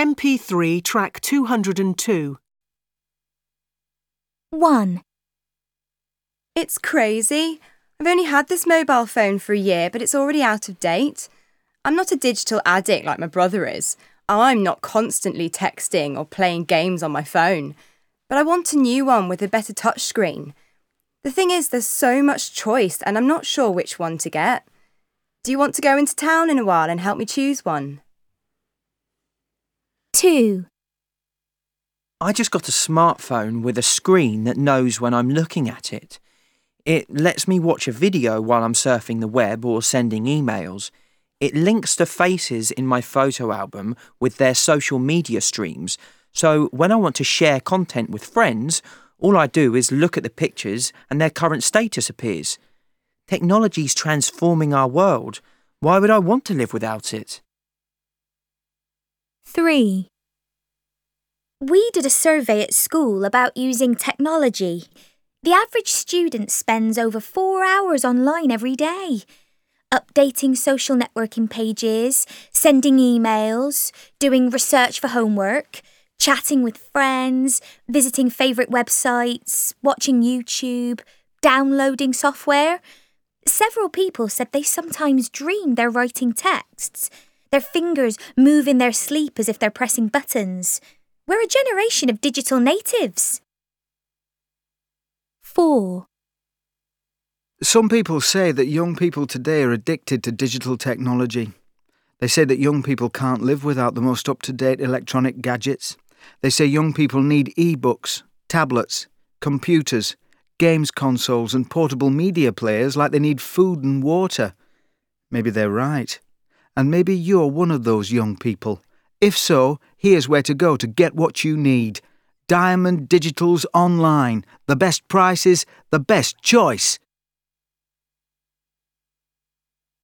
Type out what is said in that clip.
MP3 track 202. 1. It's crazy. I've only had this mobile phone for a year, but it's already out of date. I'm not a digital addict like my brother is. I'm not constantly texting or playing games on my phone. But I want a new one with a better touchscreen. The thing is, there's so much choice and I'm not sure which one to get. Do you want to go into town in a while and help me choose one? 2. I just got a smartphone with a screen that knows when I'm looking at it. It lets me watch a video while I'm surfing the web or sending emails. It links to faces in my photo album with their social media streams, so when I want to share content with friends, all I do is look at the pictures and their current status appears. Technology's transforming our world. Why would I want to live without it? 3. We did a survey at school about using technology. The average student spends over 4 hours online every day, updating social networking pages, sending emails, doing research for homework, chatting with friends, visiting favourite websites, watching YouTube, downloading software. Several people said they sometimes dream they're writing texts. Their fingers move in their sleep as if they're pressing buttons. We're a generation of digital natives. 4. Some people say that young people today are addicted to digital technology. They say that young people can't live without the most up-to-date electronic gadgets. They say young people need e-books, tablets, computers, games consoles and portable media players like they need food and water. Maybe they're right. And maybe you're one of those young people. If so, here's where to go to get what you need. Diamond Digital's online. The best prices, the best choice.